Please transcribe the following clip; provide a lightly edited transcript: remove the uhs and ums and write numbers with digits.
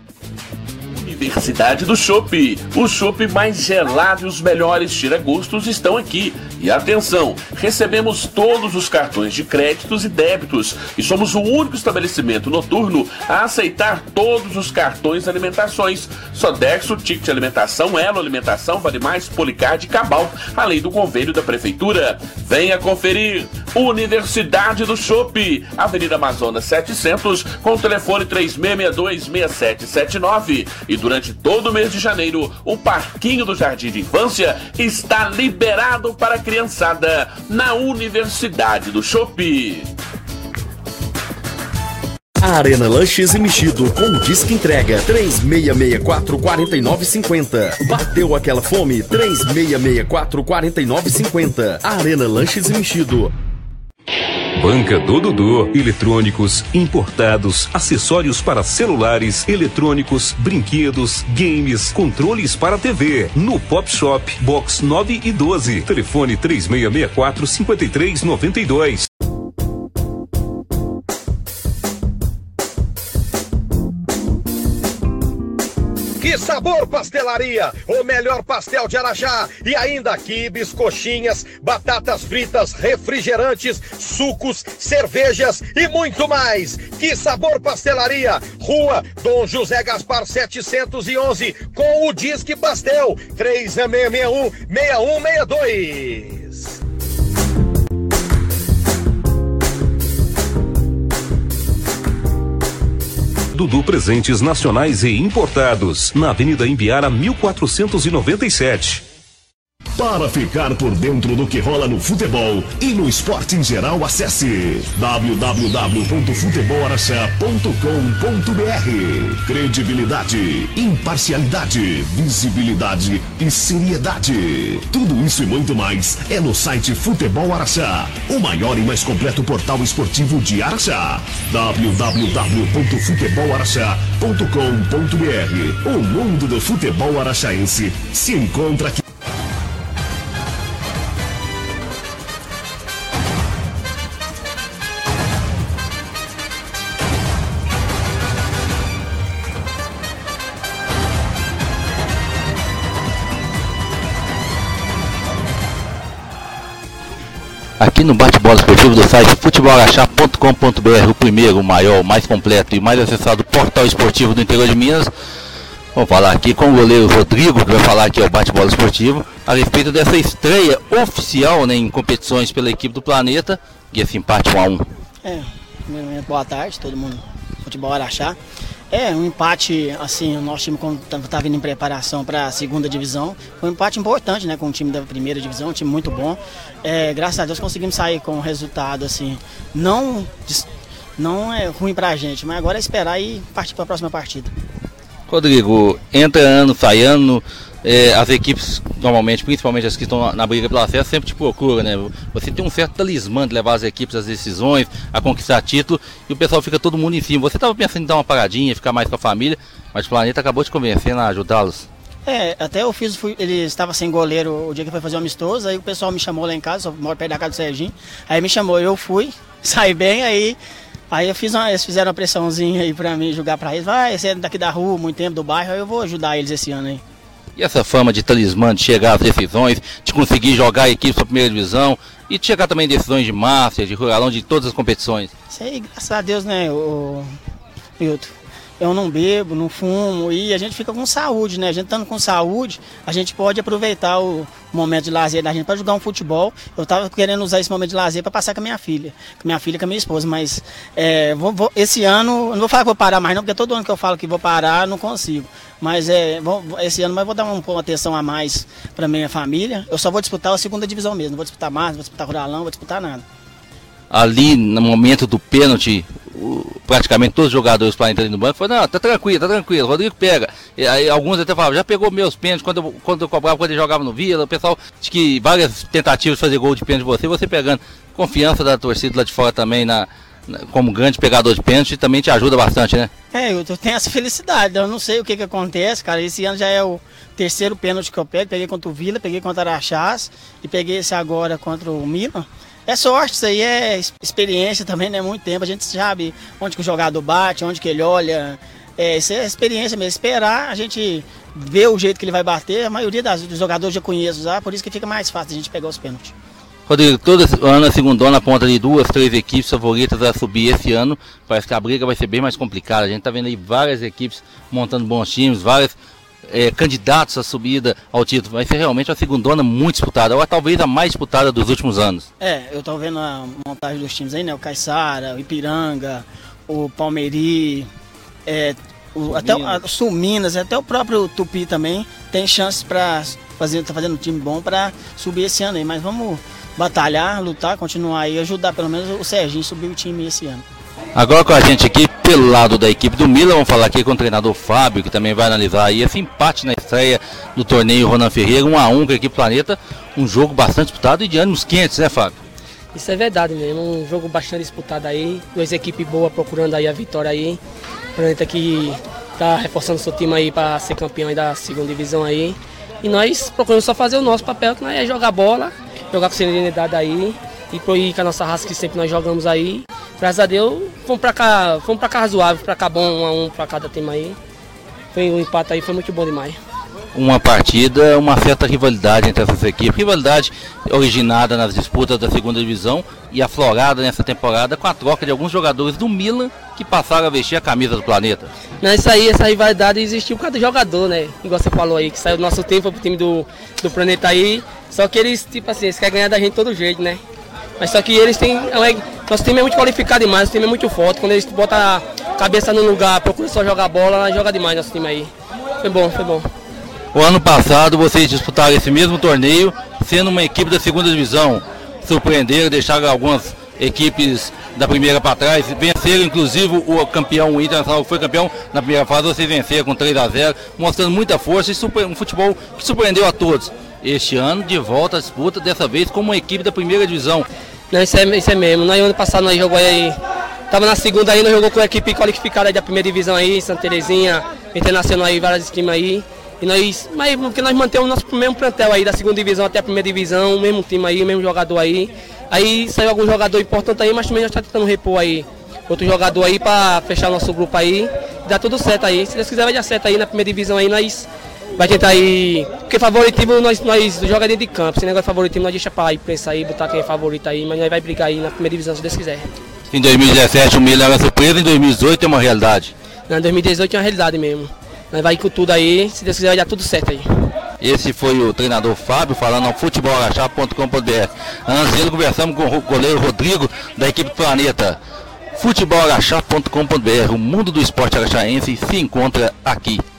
Universidade do Chopp. O chopp mais gelado e os melhores tira-gostos estão aqui. E atenção, recebemos todos os cartões de créditos e débitos e somos o único estabelecimento noturno a aceitar todos os cartões de alimentações. Sodexo, Ticket de Alimentação, Elo Alimentação, Vale Mais, Policard e Cabal, além do convênio da Prefeitura. Venha conferir. Universidade do Chopp, Avenida Amazonas 700, com o telefone 3662-6779. E durante todo o mês de janeiro, o Parquinho do Jardim de Infância está liberado para a criançada na Universidade do Chopp. Arena Lanches e Mexido com Disque Entrega 3664-4950. Bateu aquela fome? 3664-4950. Arena Lanches e Mexido. Banca do Dudu, eletrônicos importados, acessórios para celulares, eletrônicos, brinquedos, games, controles para TV. No Pop Shop, box 9 e 12. Telefone 3664-5392. Que Sabor Pastelaria, o melhor pastel de Araxá e ainda quibes, coxinhas, batatas fritas, refrigerantes, sucos, cervejas e muito mais. Que Sabor Pastelaria, Rua Dom José Gaspar 711, com o Disque Pastel 3661-6162. Dudu Presentes Nacionais e Importados, na Avenida Imbiara 1497. Para ficar por dentro do que rola no futebol e no esporte em geral, acesse www.futebolaraxá.com.br. Credibilidade, imparcialidade, visibilidade e seriedade. Tudo isso e muito mais é no site Futebol Araxá, o maior e mais completo portal esportivo de Araxá. www.futebolaraxá.com.br. O mundo do futebol araxaense se encontra aqui. Aqui no bate-bola esportivo do site futebolaraxá.com.br, o primeiro, o maior, o mais completo e mais acessado portal esportivo do interior de Minas. Vamos falar aqui com o goleiro Rodrigo, que vai falar aqui ao bate-bola esportivo a respeito dessa estreia oficial, né, em competições pela equipe do Planeta, e esse empate 1-1. Primeiramente, boa tarde, todo mundo, Futebol Araxá. Um empate, assim, o nosso time está vindo em preparação para a segunda divisão. Foi um empate importante, né, com o time da primeira divisão, um time muito bom. Graças a Deus conseguimos sair com um resultado, assim, não é ruim para a gente, mas agora é esperar e partir para a próxima partida. Rodrigo, entra ano, sai ano, as equipes, normalmente, principalmente as que estão na briga pelo acesso, sempre te procuram, né? Você tem um certo talismã de levar as equipes às decisões, a conquistar título, e o pessoal fica todo mundo em cima. Você estava pensando em dar uma paradinha, ficar mais com a família, mas o Planeta acabou te convencendo a ajudá-los. Até eu ele estava sem goleiro o dia que foi fazer o amistoso, aí o pessoal me chamou lá em casa, eu moro perto da casa do Serginho, aí me chamou, eu fui, saí bem, aí eles fizeram uma pressãozinha aí pra mim jogar pra eles. Você é daqui da rua, muito tempo, do bairro, aí eu vou ajudar eles esse ano aí. E essa fama de talismã, de chegar às decisões, de conseguir jogar a equipe para a primeira divisão e de chegar também em decisões de Master, de Ruralão, de todas as competições? Isso aí, graças a Deus, né, Milton? Eu não bebo, não fumo e a gente fica com saúde, né? A gente estando com saúde, a gente pode aproveitar o momento de lazer da gente para jogar um futebol. Eu estava querendo usar esse momento de lazer para passar com a minha filha e com a minha esposa, mas esse ano, eu não vou falar que vou parar mais não, porque todo ano que eu falo que vou parar, não consigo. Mas esse ano vou dar uma atenção a mais para minha família. Eu só vou disputar a segunda divisão mesmo, não vou disputar mais, não vou disputar Ruralão, não vou disputar nada. Ali, no momento do pênalti, praticamente todos os jogadores do Planeta ali no banco falaram, não, tá tranquilo, o Rodrigo pega. E aí alguns até falavam, já pegou meus pênaltis quando eu cobrava, quando ele jogava no Vila. O pessoal diz que várias tentativas de fazer gol de pênalti de você pegando. Confiança da torcida lá de fora também como grande pegador de pênalti também te ajuda bastante, né? Eu tenho essa felicidade, eu não sei o que acontece, cara. Esse ano já é o terceiro pênalti que eu pego, peguei contra o Vila, peguei contra o Araxás e peguei esse agora contra o Milan. É sorte, isso aí é experiência também, né? Muito tempo, a gente sabe onde que o jogador bate, onde que ele olha, Isso é experiência mesmo, esperar, a gente ver o jeito que ele vai bater, a maioria dos jogadores já conheço já, por isso que fica mais fácil a gente pegar os pênaltis. Rodrigo, todo ano a segundona aponta de 2, 3 equipes favoritas a subir esse ano. Parece que a briga vai ser bem mais complicada. A gente está vendo aí várias equipes montando bons times, vários candidatos à subida ao título. Vai ser realmente uma segundona muito disputada, ou talvez a mais disputada dos últimos anos. Eu estou vendo a montagem dos times aí, né? O Caiçara, o Ipiranga, o Palmeiri, até o Sul Minas, até o próprio Tupi também tem chances para tá fazendo um time bom para subir esse ano aí. Mas vamos batalhar, lutar, continuar aí, ajudar pelo menos o Serginho a subir o time esse ano. Agora com a gente aqui, pelo lado da equipe do Milan, vamos falar aqui com o treinador Fábio, que também vai analisar aí esse empate na estreia do torneio Ronan Ferreira, 1-1 com a equipe Planeta, um jogo bastante disputado e de ânimos quentes, né, Fábio? Isso é verdade mesmo, um jogo bastante disputado aí, duas equipes boas procurando aí a vitória aí, o Planeta que tá reforçando seu time aí para ser campeão aí da segunda divisão aí, e nós procuramos só fazer o nosso papel, que nós é jogar bola, jogar com serenidade aí, e com a nossa raça que sempre nós jogamos aí. Graças a Deus, fomos pra cá razoável, pra cá bom, 1-1 pra cada time aí. Foi um empate aí, foi muito bom demais. Uma partida, uma certa rivalidade entre essas equipes. Rivalidade originada nas disputas da segunda divisão e aflorada nessa temporada com a troca de alguns jogadores do Milan que passaram a vestir a camisa do Planeta. Não, isso aí, essa rivalidade existiu por causa do jogador, né? Igual você falou aí, que saiu do nosso tempo, foi pro time do Planeta aí. Só que eles, tipo assim, eles querem ganhar da gente de todo jeito, né? Mas só que eles têm. Nosso time é muito qualificado demais, nosso time é muito forte. Quando eles botam a cabeça no lugar, procuram só jogar bola, joga demais nosso time aí. Foi bom, foi bom. O ano passado vocês disputaram esse mesmo torneio, sendo uma equipe da segunda divisão. Surpreenderam, deixaram algumas equipes da primeira para trás, venceram inclusive o campeão, o Internacional que foi campeão na primeira fase, vocês venceram com 3-0, mostrando muita força e um futebol que surpreendeu a todos. Este ano, de volta à disputa, dessa vez como uma equipe da primeira divisão. Não, isso é mesmo. No ano passado nós jogamos aí, estava na segunda aí, nós jogamos com a equipe qualificada aí da primeira divisão aí, Santa Terezinha, Internacional aí, vários times aí. E nós, porque nós mantemos o nosso mesmo plantel aí, da segunda divisão até a primeira divisão, o mesmo time aí, o mesmo jogador aí. Aí saiu algum jogador importante aí, mas também nós estamos tentando repor aí outro jogador aí para fechar nosso grupo aí. E dá tudo certo aí. Se Deus quiser vai dar certo aí na primeira divisão aí, nós vai tentar ir. Porque favoritismo nós joga dentro de campo. Se negócio de favoritismo nós deixa para ir pensar aí, botar quem é favorito aí, mas nós vai brigar aí na primeira divisão se Deus quiser. Em 2017 o Milan era surpresa, em 2018 é uma realidade. Em 2018 é uma realidade mesmo. Nós vai ir com tudo aí, se Deus quiser vai dar tudo certo aí. Esse foi o treinador Fábio falando ao futebolarachá.com.br. Antes dele conversamos com o goleiro Rodrigo da equipe Planeta. futebolarachá.com.br. O mundo do esporte araxaense se encontra aqui.